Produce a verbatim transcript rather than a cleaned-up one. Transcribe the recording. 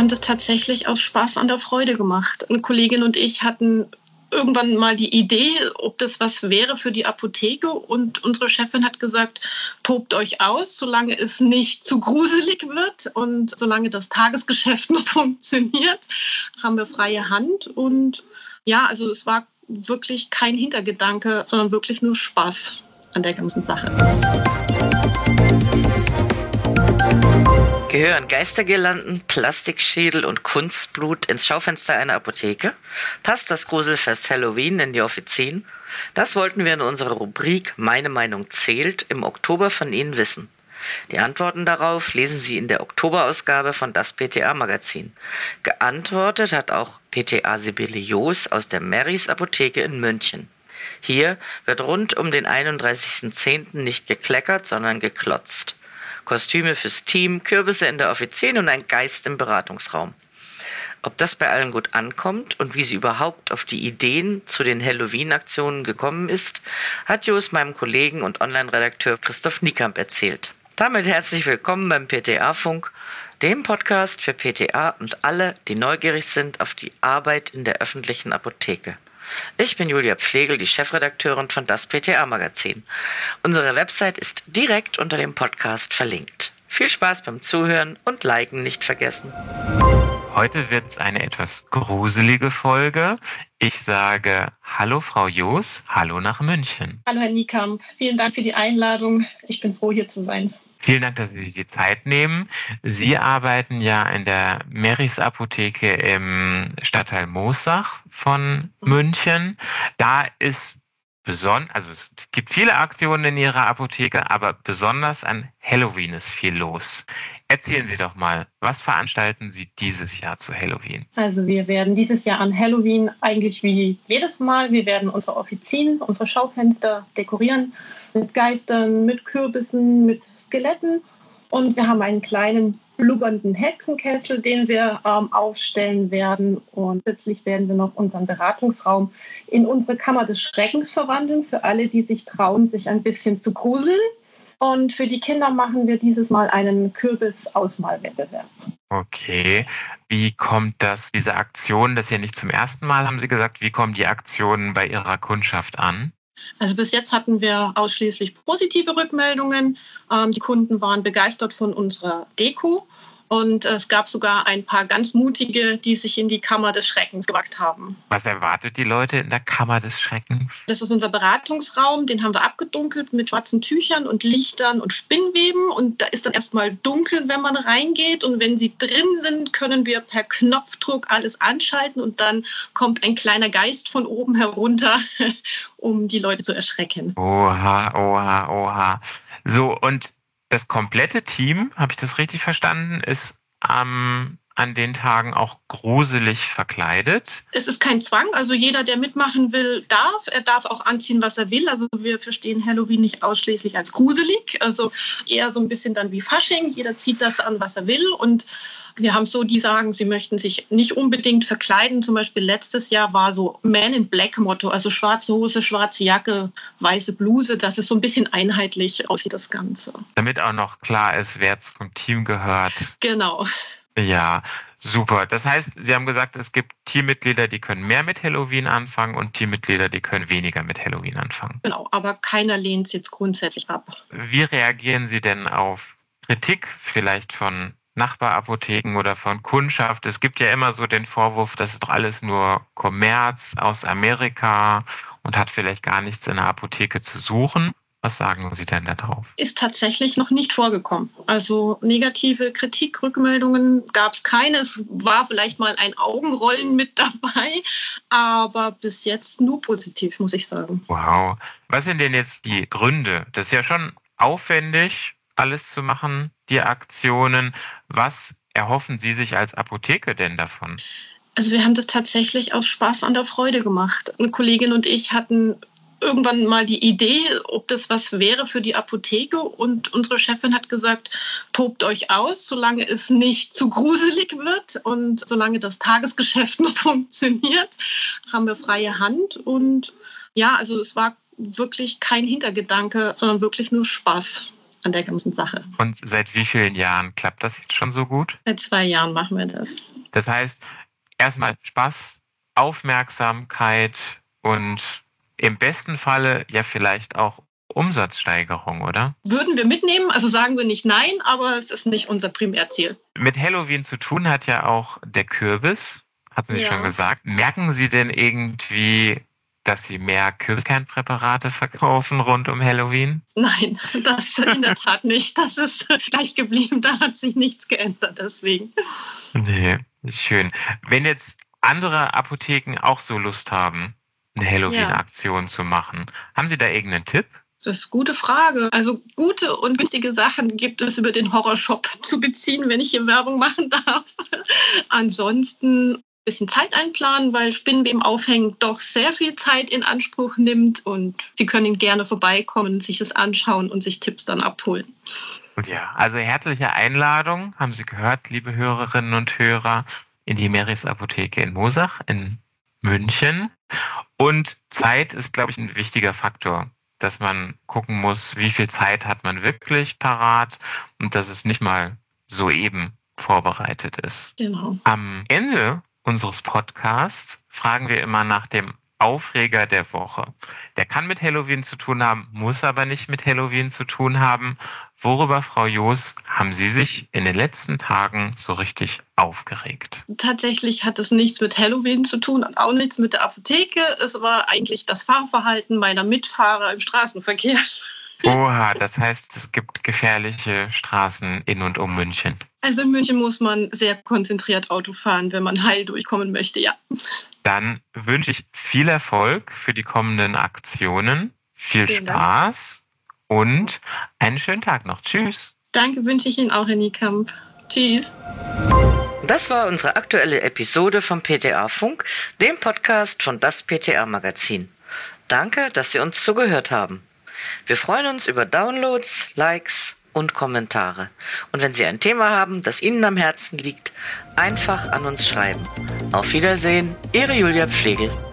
haben das tatsächlich aus Spaß an der Freude gemacht. Eine Kollegin und ich hatten irgendwann mal die Idee, ob das was wäre für die Apotheke. Und unsere Chefin hat gesagt, tobt euch aus, solange es nicht zu gruselig wird und solange das Tagesgeschäft noch funktioniert, haben wir freie Hand. Und ja, also es war wirklich kein Hintergedanke, sondern wirklich nur Spaß an der ganzen Sache. Gehören Geistergirlanden, Plastikschädel und Kunstblut ins Schaufenster einer Apotheke? Passt das Gruselfest Halloween in die Offizien? Das wollten wir in unserer Rubrik Meine Meinung zählt im Oktober von Ihnen wissen. Die Antworten darauf lesen Sie in der Oktoberausgabe von das P T A-Magazin. Geantwortet hat auch P T A-Sibylle Joos aus der Marys Apotheke in München. Hier wird rund um den einunddreißigsten zehnten nicht gekleckert, sondern geklotzt. Kostüme fürs Team, Kürbisse in der Offizien und ein Geist im Beratungsraum. Ob das bei allen gut ankommt und wie sie überhaupt auf die Ideen zu den Halloween-Aktionen gekommen ist, hat Joos meinem Kollegen und Online-Redakteur Christoph Niekamp erzählt. Damit herzlich willkommen beim P T A-Funk, dem Podcast für P T A und alle, die neugierig sind auf die Arbeit in der öffentlichen Apotheke. Ich bin Julia Pflegel, die Chefredakteurin von das P T A-Magazin. Unsere Website ist direkt unter dem Podcast verlinkt. Viel Spaß beim Zuhören und Liken nicht vergessen. Heute wird es eine etwas gruselige Folge. Ich sage Hallo Frau Joos, hallo nach München. Hallo Herr Niekamp, vielen Dank für die Einladung. Ich bin froh, hier zu sein. Vielen Dank, dass Sie sich die Zeit nehmen. Sie arbeiten ja in der Marys Apotheke im Stadtteil Moosach von München. Da ist besonders, also es gibt viele Aktionen in Ihrer Apotheke, aber besonders an Halloween ist viel los. Erzählen Sie doch mal, was veranstalten Sie dieses Jahr zu Halloween? Also wir werden dieses Jahr an Halloween eigentlich wie jedes Mal, wir werden unsere Offizien, unsere Schaufenster dekorieren mit Geistern, mit Kürbissen, mit Skeletten. Und wir haben einen kleinen blubbernden Hexenkessel, den wir ähm, aufstellen werden. Und zusätzlich werden wir noch unseren Beratungsraum in unsere Kammer des Schreckens verwandeln, für alle, die sich trauen, sich ein bisschen zu gruseln. Und für die Kinder machen wir dieses Mal einen Kürbis-Ausmalwettbewerb. Okay, wie kommt das, diese Aktion, das ist ja nicht zum ersten Mal, haben Sie gesagt, wie kommen die Aktionen bei Ihrer Kundschaft an? Also bis jetzt hatten wir ausschließlich positive Rückmeldungen. Ähm, die Kunden waren begeistert von unserer Deko. Und es gab sogar ein paar ganz mutige, die sich in die Kammer des Schreckens gewagt haben. Was erwartet die Leute in der Kammer des Schreckens? Das ist unser Beratungsraum, den haben wir abgedunkelt mit schwarzen Tüchern und Lichtern und Spinnweben. Und da ist dann erstmal dunkel, wenn man reingeht. Und wenn sie drin sind, können wir per Knopfdruck alles anschalten. Und dann kommt ein kleiner Geist von oben herunter, um die Leute zu erschrecken. Oha, oha, oha. So, und das komplette Team, habe ich das richtig verstanden, ist ähm, an den Tagen auch gruselig verkleidet? Es ist kein Zwang, also jeder, der mitmachen will, darf. Er darf auch anziehen, was er will. Also wir verstehen Halloween nicht ausschließlich als gruselig, also eher so ein bisschen dann wie Fasching. Jeder zieht das an, was er will. Und wir haben so, die sagen, sie möchten sich nicht unbedingt verkleiden. Zum Beispiel letztes Jahr war so Man in Black Motto, also schwarze Hose, schwarze Jacke, weiße Bluse. Das ist so ein bisschen einheitlich aussieht das Ganze. Damit auch noch klar ist, wer zum Team gehört. Genau. Ja, super. Das heißt, Sie haben gesagt, es gibt Teammitglieder, die können mehr mit Halloween anfangen und Teammitglieder, die können weniger mit Halloween anfangen. Genau, aber keiner lehnt es jetzt grundsätzlich ab. Wie reagieren Sie denn auf Kritik vielleicht von Nachbarapotheken oder von Kundschaft? Es gibt ja immer so den Vorwurf, das ist doch alles nur Kommerz aus Amerika und hat vielleicht gar nichts in der Apotheke zu suchen. Was sagen Sie denn da drauf? Ist tatsächlich noch nicht vorgekommen. Also negative Kritik, Rückmeldungen gab es keine. Es war vielleicht mal ein Augenrollen mit dabei, aber bis jetzt nur positiv, muss ich sagen. Wow. Was sind denn jetzt die Gründe? Das ist ja schon aufwendig, alles zu machen, die Aktionen. Was erhoffen Sie sich als Apotheke denn davon? Also wir haben das tatsächlich aus Spaß an der Freude gemacht. Eine Kollegin und ich hatten irgendwann mal die Idee, ob das was wäre für die Apotheke. Und unsere Chefin hat gesagt, tobt euch aus, solange es nicht zu gruselig wird und solange das Tagesgeschäft noch funktioniert, haben wir freie Hand. Und ja, also es war wirklich kein Hintergedanke, sondern wirklich nur Spaß an der ganzen Sache. Und seit wie vielen Jahren klappt das jetzt schon so gut? Seit zwei Jahren machen wir das. Das heißt, erstmal Spaß, Aufmerksamkeit und im besten Falle ja vielleicht auch Umsatzsteigerung, oder? Würden wir mitnehmen, also sagen wir nicht nein, aber es ist nicht unser Primärziel. Mit Halloween zu tun hat ja auch der Kürbis, hatten Sie Ja. schon gesagt. Merken Sie denn irgendwie, dass Sie mehr Kürbiskernpräparate verkaufen rund um Halloween? Nein, das in der Tat nicht. Das ist gleich geblieben, da hat sich nichts geändert, deswegen. Nee, ist schön. Wenn jetzt andere Apotheken auch so Lust haben, eine Halloween-Aktion zu machen, haben Sie da irgendeinen Tipp? Das ist eine gute Frage. Also gute und günstige Sachen gibt es über den Horrorshop zu beziehen, wenn ich hier Werbung machen darf. Ansonsten ein bisschen Zeit einplanen, weil Spinnenweben aufhängen doch sehr viel Zeit in Anspruch nimmt und Sie können gerne vorbeikommen, sich das anschauen und sich Tipps dann abholen. Ja, also herzliche Einladung, haben Sie gehört, liebe Hörerinnen und Hörer, in die Meris Apotheke in Moosach in München. Und Zeit ist, glaube ich, ein wichtiger Faktor, dass man gucken muss, wie viel Zeit hat man wirklich parat und dass es nicht mal soeben vorbereitet ist. Genau. Am Ende unseres Podcasts fragen wir immer nach dem Aufreger der Woche. Der kann mit Halloween zu tun haben, muss aber nicht mit Halloween zu tun haben. Worüber, Frau Joos, haben Sie sich in den letzten Tagen so richtig aufgeregt? Tatsächlich hat es nichts mit Halloween zu tun und auch nichts mit der Apotheke. Es war eigentlich das Fahrverhalten meiner Mitfahrer im Straßenverkehr. Oha, das heißt, es gibt gefährliche Straßen in und um München. Also in München muss man sehr konzentriert Auto fahren, wenn man heil durchkommen möchte, ja. Dann wünsche ich viel Erfolg für die kommenden Aktionen, viel Vielen Dank. Spaß und einen schönen Tag noch. Tschüss. Danke wünsche ich Ihnen auch, Herr Niekamp. Tschüss. Das war unsere aktuelle Episode vom P T A-Funk, dem Podcast von das P T A-Magazin. Danke, dass Sie uns zugehört haben. Wir freuen uns über Downloads, Likes und Kommentare. Und wenn Sie ein Thema haben, das Ihnen am Herzen liegt, einfach an uns schreiben. Auf Wiedersehen, Ihre Julia Pflegel.